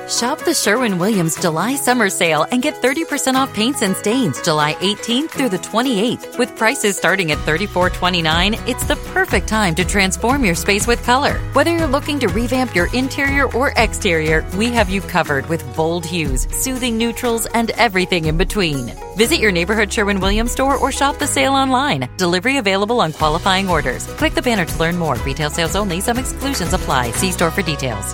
Shop the Sherwin-Williams July Summer Sale and get 30% off paints and stains July 18th through the 28th. With prices starting at $34.29, it's the perfect time to transform your space with color. Whether you're looking to revamp your interior or exterior, we have you covered with bold hues, soothing neutrals, and everything in between. Visit your neighborhood Sherwin-Williams store or shop the sale online. Delivery available on qualifying orders. Click the banner to learn more. Retail sales only. Some exclusions apply. See store for details.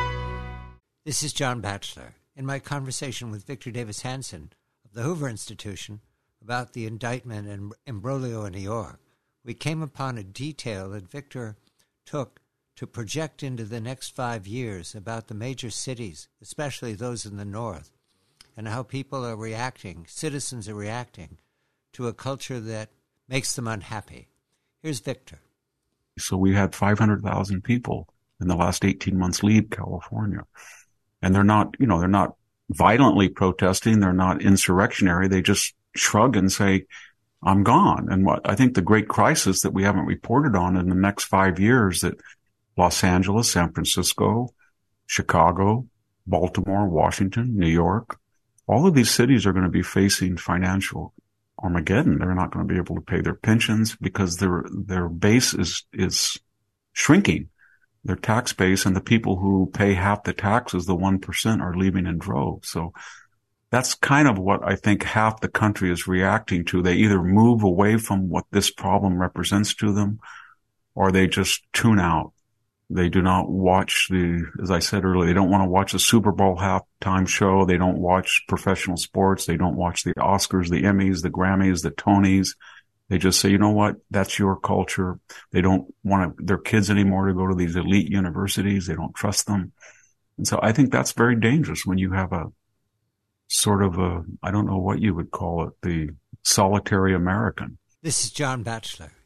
This is John Batchelor. In my conversation with Victor Davis Hanson of the Hoover Institution about the indictment and imbroglio in New York, we came upon a detail that Victor took to project into the next 5 years about the major cities, especially those in the north, and how people are reacting, citizens are reacting to a culture that makes them unhappy. Here's Victor. So we had 500,000 people in the last 18 months leave California. And they're not violently protesting. They're not insurrectionary. They just shrug and say, I'm gone. And what I think the great crisis that we haven't reported on in the next 5 years, that Los Angeles, San Francisco, Chicago, Baltimore, Washington, New York, all of these cities are going to be facing financial Armageddon. They're not going to be able to pay their pensions because their base is shrinking. Their tax base, and the people who pay half the taxes, the 1%, are leaving in droves. So that's kind of what I think half the country is reacting to. They either move away from what this problem represents to them, or they just tune out. They do not watch as I said earlier, they don't want to watch the Super Bowl halftime show. They don't watch professional sports. They don't watch the Oscars, the Emmys, the Grammys, the Tonys. They just say, you know what, that's your culture. They don't want their kids anymore to go to these elite universities. They don't trust them. And so I think that's very dangerous when you have a sort of I don't know what you would call it, the solitary American. This is John Batchelor.